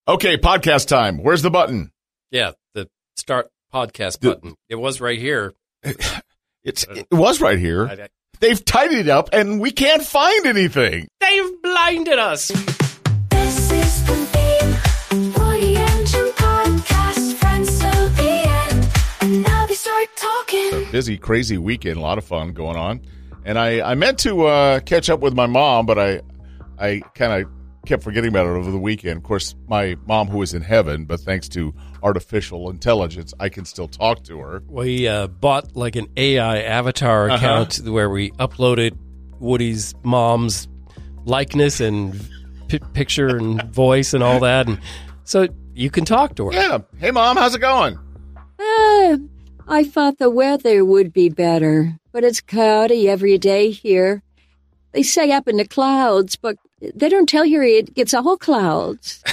Okay, podcast time. Where's the button? Yeah, the start podcast button. It was right here. It was right here. They've tidied it up, and we can't find anything. They've blinded us. This is the theme. Woody and Jim podcast. Friends till the end. And now they start talking. Busy, crazy weekend. A lot of fun going on. And I meant to catch up with my mom, but I kind of kept forgetting about it over the weekend. Of course, my mom, who is in heaven, but thanks to artificial intelligence, I can still talk to her. We bought like an AI avatar account where we uploaded Woody's mom's likeness and picture and voice and all that. And so you can talk to her. Yeah. Hey, Mom, how's it going? I thought the weather would be better, but it's cloudy every day here. They say up in the clouds, but they don't tell you it gets all clouds.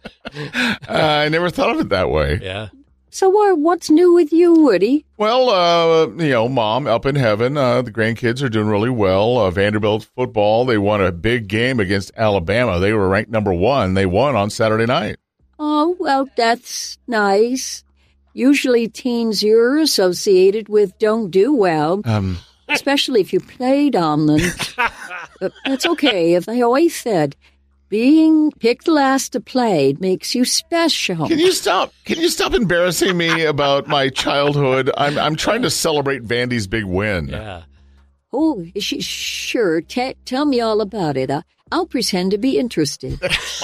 I never thought of it that way. Yeah. So what's new with you, Woody? Well, Mom, up in heaven, the grandkids are doing really well. Vanderbilt football, they won a big game against Alabama. They were ranked number 1. They won on Saturday night. Oh, well, that's nice. Usually teens you're associated with don't do well, especially if you played on them. But that's okay. As I always said, being picked last to play makes you special. Can you stop embarrassing me about my childhood? I'm trying to celebrate Vandy's big win. Yeah. Oh, sure. Tell me all about it. I'll pretend to be interested.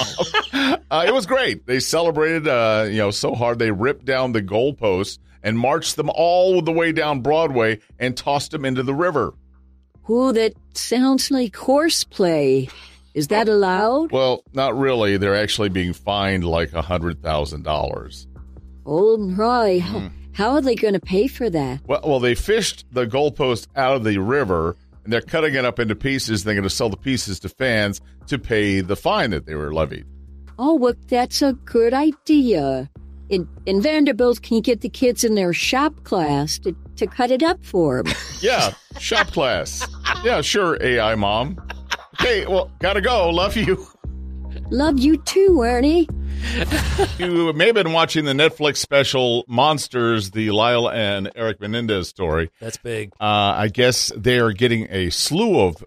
It was great. They celebrated, so hard they ripped down the goalposts and marched them all the way down Broadway and tossed them into the river. Oh, that sounds like horseplay. Is that allowed? Well, not really. They're actually being fined like $100,000. Oh, right. How are they going to pay for that? Well, they fished the goalpost out of the river, and they're cutting it up into pieces. They're going to sell the pieces to fans to pay the fine that they were levied. Oh, well, that's a good idea. In Vanderbilt, can you get the kids in their shop class to cut it up for them? Yeah, shop class. Yeah, sure, AI Mom. Okay, well, gotta go. Love you. Love you too, Ernie. You may have been watching the Netflix special Monsters, the Lyle and Eric Menendez story. That's big. I guess they are getting a slew of,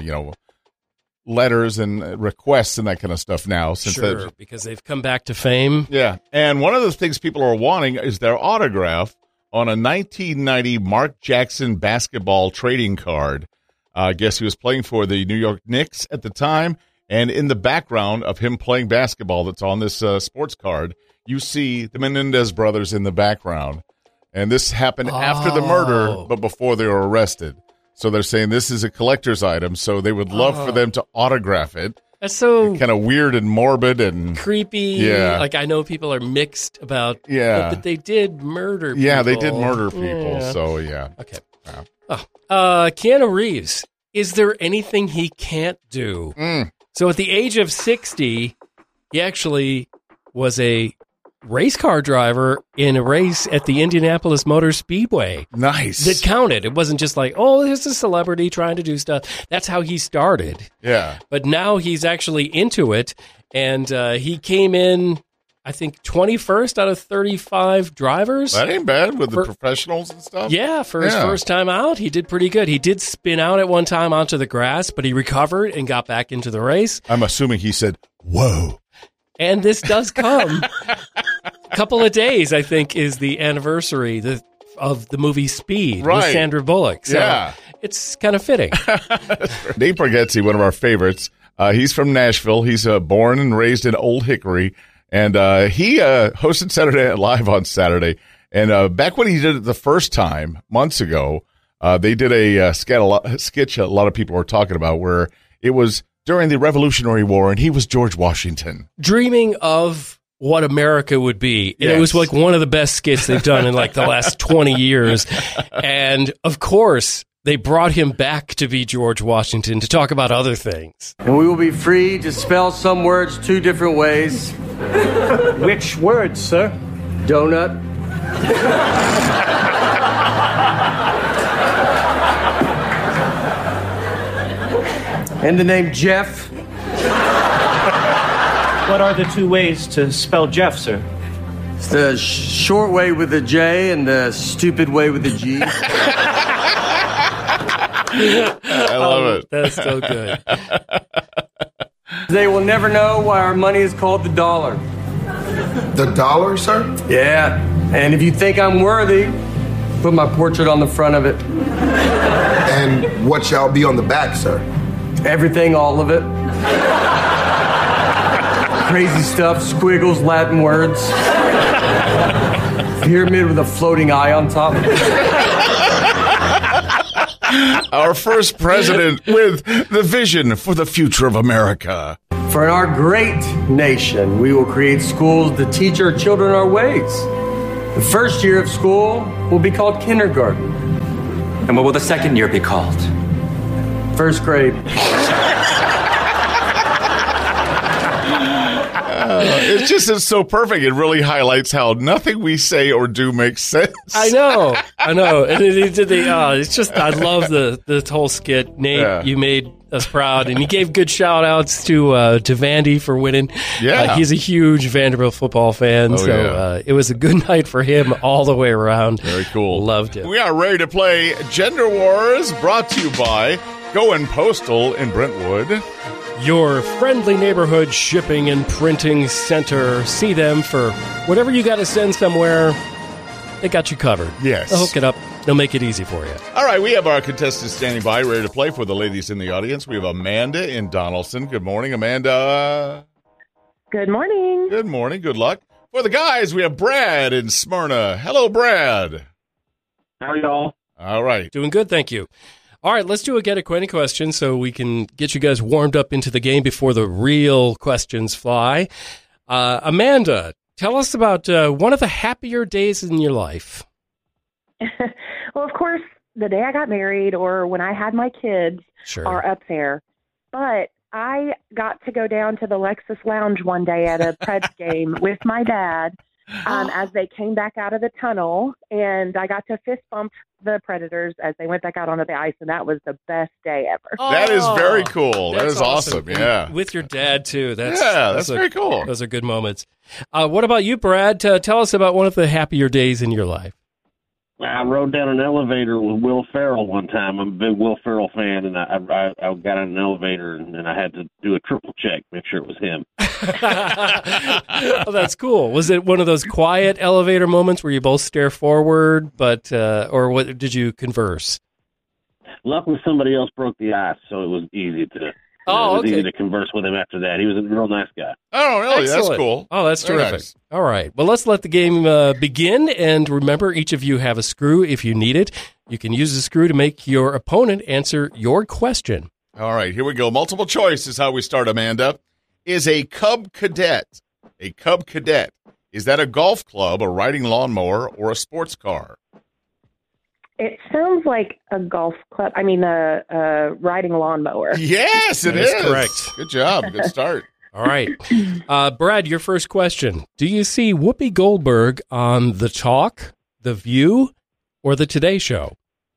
letters and requests and that kind of stuff now. Sure, because they've come back to fame. Yeah, and one of the things people are wanting is their autograph on a 1990 Mark Jackson basketball trading card. I guess he was playing for the New York Knicks at the time, and in the background of him playing basketball that's on this sports card, you see the Menendez brothers in the background. And this happened after the murder, but before they were arrested. So they're saying this is a collector's item, so they would love for them to autograph it. That's so kind of weird and morbid and creepy. Yeah. Like, I know people are mixed about but they did murder people. Yeah, they did murder people, Yeah. so yeah. Okay. Keanu Reeves, is there anything he can't do? So at the age of 60, he actually was a race car driver in a race at the Indianapolis Motor Speedway. Nice. That counted. It wasn't just like, oh, here's a celebrity trying to do stuff. That's how he started. Yeah. But now he's actually into it, and he came in, I think, 21st out of 35 drivers. That ain't bad with the professionals and stuff. Yeah, for his first time out, he did pretty good. He did spin out at one time onto the grass, but he recovered and got back into the race. I'm assuming he said, whoa. And this does come. A couple of days, I think, is the anniversary of the movie Speed with Sandra Bullock. So it's kind of fitting. Dave Bargatze, one of our favorites, he's from Nashville. He's born and raised in Old Hickory. And he hosted Saturday Night Live on Saturday. And back when he did it the first time, months ago, they did a sketch a lot of people were talking about where it was during the Revolutionary War, and he was George Washington. Dreaming of what America would be. And it was like one of the best skits they've done in like the last 20 years. And, of course, they brought him back to be George Washington to talk about other things. And we will be free to spell some words 2 different ways. Which words, sir? Donut. And the name Jeff. What are the two ways to spell Jeff, sir? It's the short way with a J and the stupid way with a G. I love it. That's so good. They will never know why our money is called the dollar. The dollar, sir? Yeah, and if you think I'm worthy, put my portrait on the front of it. And what shall be on the back, sir? Everything, all of it. Crazy stuff, squiggles, Latin words. Pyramid with a floating eye on top. Our first president with the vision for the future of America. For our great nation, we will create schools to teach our children our ways. The first year of school will be called kindergarten. And what will the second year be called? First grade. It's so perfect. It really highlights how nothing we say or do makes sense. I know. And he did it's just, I love the whole skit. Nate, you made us proud, and he gave good shout outs to Vandy for winning. Yeah. He's a huge Vanderbilt football fan, it was a good night for him all the way around. Very cool. Loved it. We are ready to play Gender Wars, brought to you by Going Postal in Brentwood. Your friendly neighborhood shipping and printing center. See them for whatever you got to send somewhere. They got you covered. Yes. They'll hook it up. They'll make it easy for you. All right, we have our contestants standing by, ready to play for the ladies in the audience. We have Amanda in Donaldson. Good morning, Amanda. Good morning. Good morning. Good luck. For the guys, we have Brad in Smyrna. Hello, Brad. How are y'all? All right. Doing good, thank you. All right, let's do a Get Acquainted question so we can get you guys warmed up into the game before the real questions fly. Amanda, tell us about one of the happier days in your life. Well, of course, the day I got married or when I had my kids are up there. But I got to go down to the Lexus Lounge one day at a Preds game with my dad as they came back out of the tunnel, and I got to fist bump the Predators as they went back out onto the ice, and that was the best day ever. That is very cool. That That's is awesome. Yeah. With your dad, too. That's very cool. Those are good moments. What about you, Brad? Tell us about one of the happier days in your life. I rode down an elevator with Will Ferrell one time. I'm a big Will Ferrell fan, and I got on an elevator, and I had to do a triple check, make sure it was him. Oh, that's cool. Was it one of those quiet elevator moments where you both stare forward, but or what? Did you converse? Luckily, somebody else broke the ice, so it was easy to. It was easy to converse with him after that. He was a real nice guy. Oh, really? Excellent. That's cool. Oh, that's Very terrific. nice. All right. Well, let's let the game begin. And remember, each of you have a screw if you need it. You can use the screw to make your opponent answer your question. All right, here we go. Multiple choice is how we start, Amanda. Is a Cub Cadet, is that a golf club, a riding lawnmower, or a sports car? It sounds like a golf club. I mean, a riding lawnmower. Yes, it is. Correct. Good job. Good start. All right. Brad, your first question. Do you see Whoopi Goldberg on The Talk, The View, or The Today Show?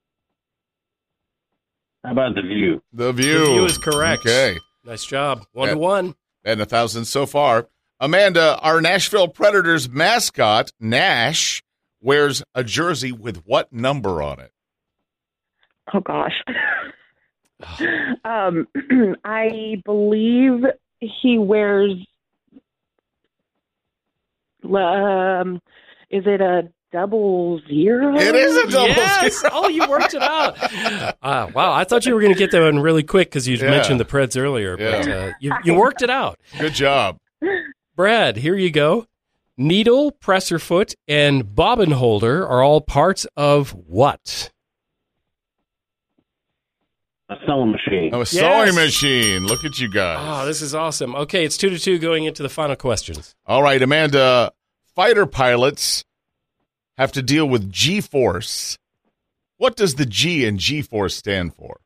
How about The View? The View. The View is correct. Okay. Nice job. 1-1. And 1,000 so far. Amanda, our Nashville Predators mascot, Nash, wears a jersey with what number on it? Oh, gosh. I believe he wears, is it a 00? It is a 00. Yes. Oh, you worked it out. Wow. I thought you were going to get that one really quick because you mentioned the Preds earlier, but you worked it out. Good job. Brad, here you go. Needle, presser foot, and bobbin holder are all parts of what? A sewing machine. Oh, a sewing machine. Look at you guys. Oh, this is awesome. Okay, it's 2-2 going into the final questions. All right, Amanda. Fighter pilots have to deal with G-force. What does the G in G-force stand for?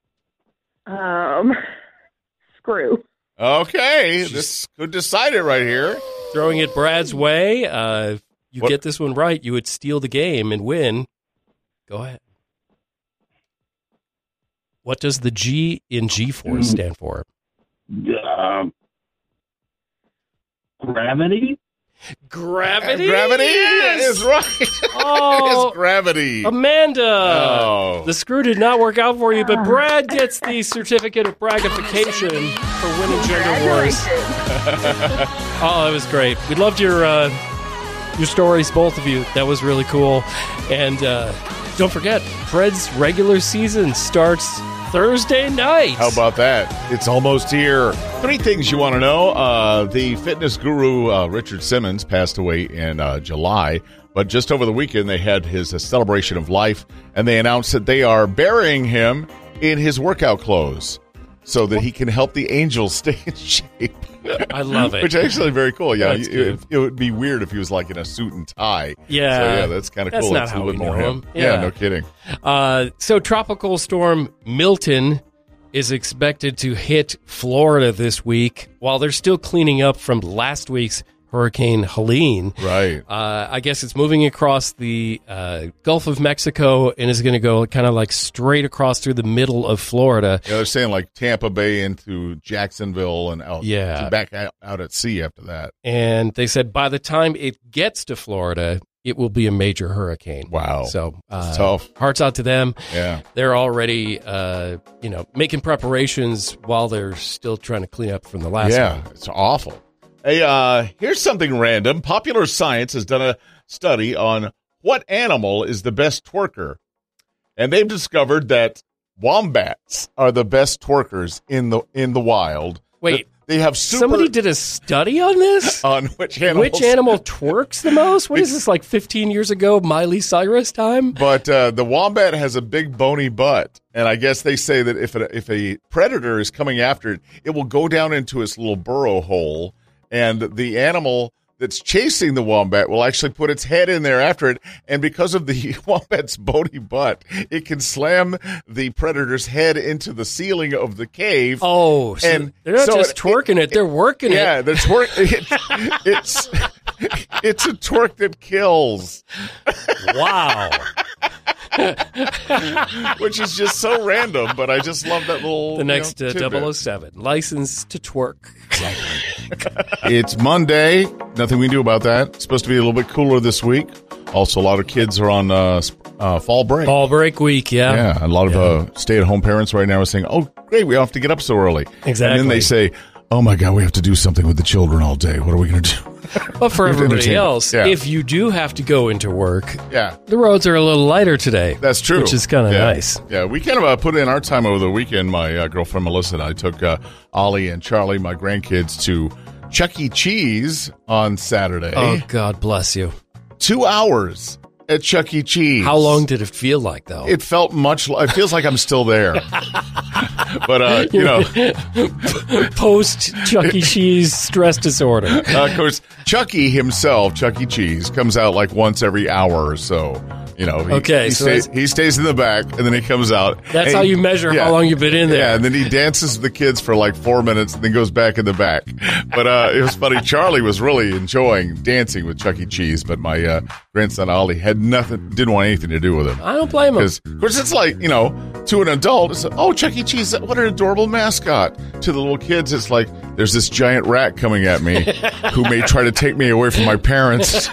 Screw. Okay, this could decide it right here. Throwing it Brad's way. You get this one right, you would steal the game and win. Go ahead. What does the G in G-force stand for? Gravity? Gravity? Gravity Yes! is right. Oh, It's Gravity. Amanda. Oh. The screw did not work out for you, but Brad gets the certificate of braggification for winning Gender Wars. Oh, it was great. We loved your stories, both of you. That was really cool. And don't forget, Fred's regular season starts Thursday night. How about that? It's almost here. 3 things you want to know. The fitness guru, Richard Simmons, passed away in July. But just over the weekend, they had his celebration of life, and they announced that they are burying him in his workout clothes so that he can help the Angels stay in shape. I love it. Which is actually very cool. Yeah, That's good. it would be weird if he was like in a suit and tie. Yeah. So, yeah, that's kind of cool. That's not It's a how little we bit more know him. him. Yeah, Yeah. no kidding. So Tropical Storm Milton is expected to hit Florida this week while they're still cleaning up from last week's Hurricane Helene. Right. I guess it's moving across the Gulf of Mexico and is going to go kind of like straight across through the middle of Florida. Yeah, they're saying like Tampa Bay into Jacksonville and out, Yeah. back out at sea after that. And they said by the time it gets to Florida, it will be a major hurricane. Wow. So It's tough. Hearts out to them. Yeah. They're already, making preparations while they're still trying to clean up from the last Yeah, one. it's awful. Hey, here's something random. Popular Science has done a study on what animal is the best twerker. And they've discovered that wombats are the best twerkers in the wild. Wait, they have somebody did a study on this? On which animals? Which animal twerks the most? What is this, like 15 years ago, Miley Cyrus time? But the wombat has a big bony butt, and I guess they say that if a predator is coming after it, it will go down into its little burrow hole, and the animal that's chasing the wombat will actually put its head in there after it, and because of the wombat's bony butt, it can slam the predator's head into the ceiling of the cave. Oh, so and they're not so just twerking it, they're working yeah, it. they're it's a twerk that kills. Wow. Which is just so random, but I just love that little. The next tidbit. 007, license to twerk. It's Monday. Nothing we can do about that. It's supposed to be a little bit cooler this week. Also, a lot of kids are on fall break. Fall break week, yeah. Yeah, a lot of stay-at-home parents right now are saying, "Oh, great, we don't have to get up so early." Exactly. And then they say, "Oh my God, we have to do something with the children all day. What are we going to do?" But for We have to everybody entertain them. else, Yeah. if you do have to go into work, Yeah. the roads are a little lighter today. That's true. Which is kind of Yeah. nice. Yeah, we kind of put in our time over the weekend. My girlfriend Melissa and I took Ollie and Charlie, my grandkids, to Chuck E. Cheese on Saturday. Oh, God bless you. 2 hours at Chuck E. Cheese. How long did it feel like, though? It felt much. It feels like I'm still there. But Post Chuck E. Cheese stress disorder. of course, Chucky himself, Chuck E. Cheese, comes out like once every hour or so. He he stays in the back, and then he comes out. That's And how you measure how long you've been in there. Yeah, and then he dances with the kids for like 4 minutes, and then goes back in the back. But it was funny. Charlie was really enjoying dancing with Chuck E. Cheese, but my grandson Ollie had didn't want anything to do with him. I don't blame him. Because, of course, it's like, to an adult, it's like, oh, Chuck E. Cheese, what an adorable mascot. To the little kids, it's like, there's this giant rat coming at me who may try to take me away from my parents.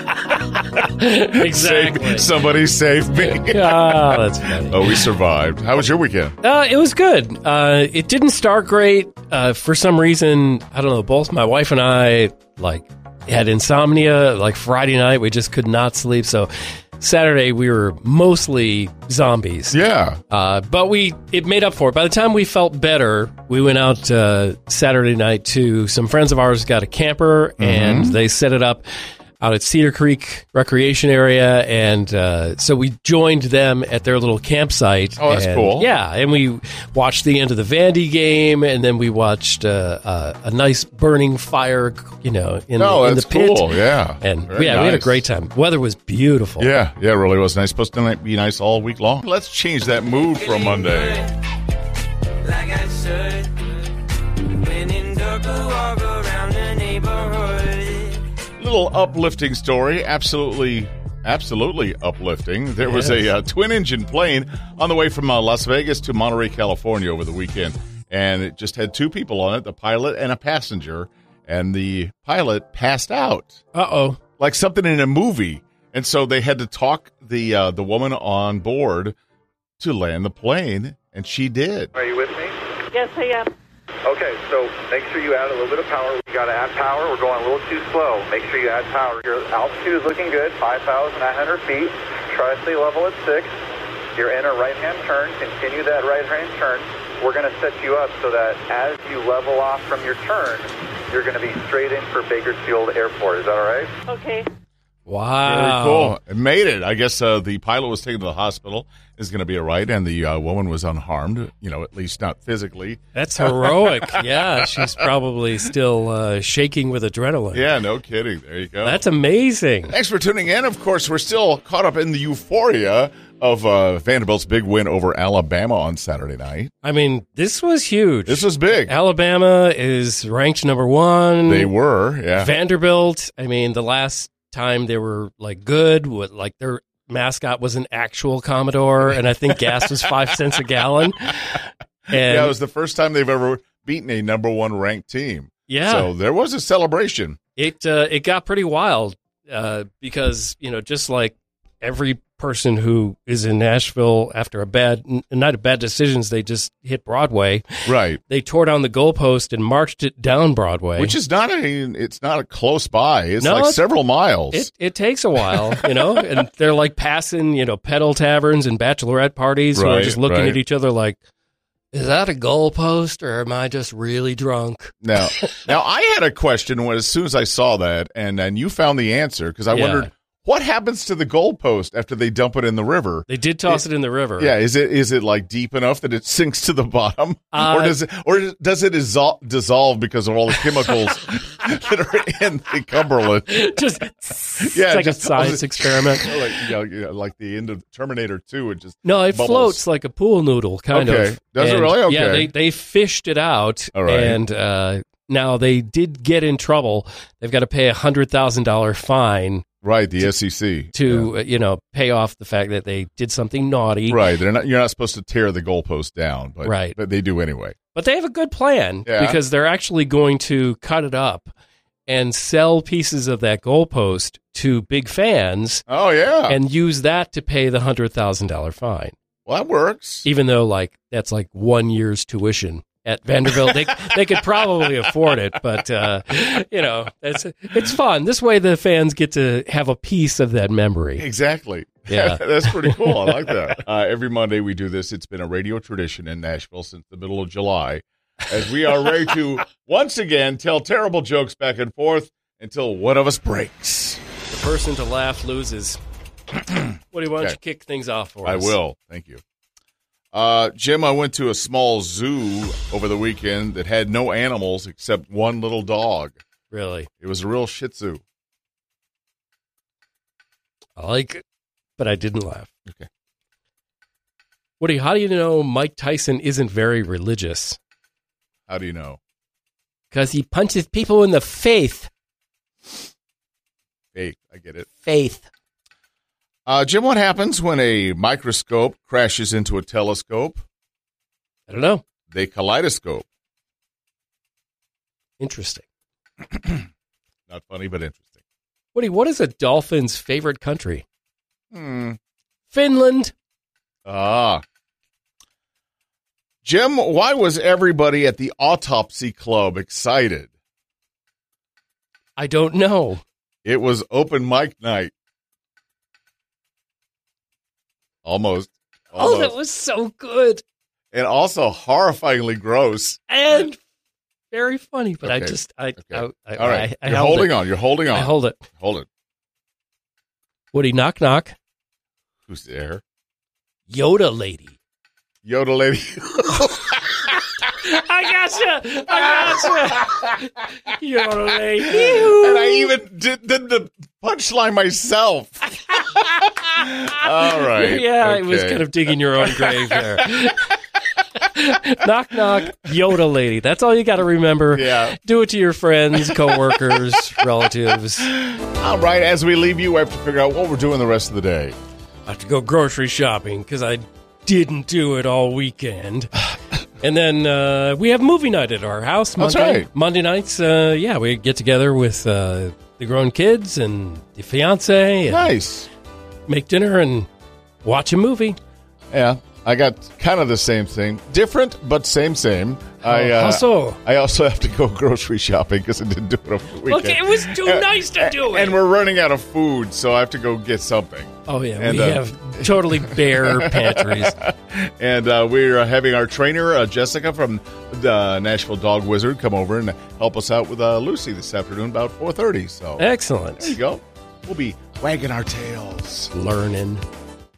Exactly. Somebody save me. Oh, that's funny. Oh, we survived. How was your weekend? It was good. It didn't start great. For some reason, I don't know, both my wife and I, had insomnia. Like Friday night, we just could not sleep. So Saturday, we were mostly zombies. Yeah. But it made up for it. By the time we felt better, we went out Saturday night to some friends of ours got a camper, and they set it up out at Cedar Creek Recreation Area, and so we joined them at their little campsite. Oh, that's cool. Yeah, and we watched the end of the Vandy game, and then we watched a nice burning fire, in the pit. Cool. Yeah. And Very we had a nice. great time. Weather was beautiful. Yeah, it really was nice. Supposed to be nice all week long. Let's change that mood for a Monday. Like I should. When in dark, walk around the neighborhood. Little uplifting story. Absolutely uplifting. There was a twin-engine plane on the way from Las Vegas to Monterey, California over the weekend, and it just had 2 people on it, the pilot and a passenger. and the pilot passed out. Uh-oh. Like something in a movie. And so they had to talk the woman on board to land the plane, and she did. Are you with me? Yes, I am. Okay, so make sure you add a little bit of power. We got to add power. We're going a little too slow. Make sure you add power. Your altitude is looking good, 5,900 feet. Try to stay level at 6. You're in a right-hand turn. Continue that right-hand turn. We're going to set you up so that as you level off from your turn, you're going to be straight in for Bakersfield Airport. Is that all right? Okay. Wow. Very cool. It made it. I guess the pilot was taken to the hospital. Is going to be all right, and the woman was unharmed, at least not physically. That's heroic. Yeah, she's probably still shaking with adrenaline. Yeah, no kidding. There you go. That's amazing. Thanks for tuning in. Of course, we're still caught up in the euphoria of Vanderbilt's big win over Alabama on Saturday night. I mean, this was huge. This was big. Alabama is ranked number 1. They were, yeah. Vanderbilt, I mean, the last time they were good, with their mascot was an actual Commodore, and I think gas was 5 cents a gallon. And it was the first time they've ever beaten a number 1 ranked team. Yeah. So there was a celebration. It got pretty wild because, just like every person who is in Nashville after a night of bad decisions, they just hit Broadway. Right. They tore down the goalpost and marched it down Broadway. Which is it's not a close by. It's several miles. It takes a while, and they're passing, pedal taverns and bachelorette parties who are just looking at each other like, is that a goalpost or am I just really drunk? Now I had a question as soon as I saw that, and you found the answer because I wondered, what happens to the goalpost after they dump it in the river? They did toss it in the river. Yeah, is it deep enough that it sinks to the bottom, or does it dissolve because of all the chemicals that are in the Cumberland? It's like a science experiment, like the end of Terminator 2. It just it bubbles. floats like a pool noodle, kind of. Does it really? Okay. Yeah, they fished it out, all right. and now they did get in trouble. They've got to pay a $100,000 fine. Right, the SEC to pay off the fact that they did something naughty. Right, you're not supposed to tear the goalpost down, but they do anyway. But they have a good plan because they're actually going to cut it up and sell pieces of that goalpost to big fans. Oh yeah, and use that to pay the $100,000 fine. Well, that works. Even though that's 1 year's tuition. At Vanderbilt, they could probably afford it, but it's fun. This way, the fans get to have a piece of that memory. Exactly. Yeah, that's pretty cool. I like that. Every Monday we do this. It's been a radio tradition in Nashville since the middle of July, as we are ready to once again tell terrible jokes back and forth until one of us breaks. The person to laugh loses. Woody, why don't you kick things off for us? I will. Thank you. Jim, I went to a small zoo over the weekend that had no animals except one little dog. Really? It was a real Shih Tzu. I like it, but I didn't laugh. Okay. Woody, how do you know Mike Tyson isn't very religious? How do you know? Because he punches people in the face. Faith, I get it. Faith. Jim, what happens when a microscope crashes into a telescope? I don't know. They kaleidoscope. Interesting. Not funny, but interesting. Woody, what is a dolphin's favorite country? Finland. Jim, why was everybody at the autopsy club excited? I don't know. It was open mic night. Almost. Oh, that was so good. And also horrifyingly gross. And very funny, but okay. All right. You're holding on. I hold it. Hold it. Woody, knock, knock. Who's there? Yoda lady. Yoda lady. I gotcha. Yoda lady. And I even did the punchline myself. All right. Yeah, okay. It was kind of digging your own grave there. Knock, knock, Yoda lady. That's all you got to remember. Yeah. Do it to your friends, coworkers, relatives. All right. As we leave you, I have to figure out what we're doing the rest of the day. I have to go grocery shopping because I didn't do it all weekend. And then we have movie night at our house. That's Monday, right. Monday nights, we get together with the grown kids and the fiance. And Nice. make dinner and watch a movie. Yeah, I got kind of the same thing. Different, but same. How so? I also have to go grocery shopping because I didn't do it over the weekend. Look, it was too nice to do it. And we're running out of food, so I have to go get something. Oh, yeah. And, we have totally bare pantries. And we're having our trainer, Jessica from the Nashville Dog Wizard, come over and help us out with Lucy this afternoon about 4:30. So Excellent. there you go. We'll be wagging our tails. Learning.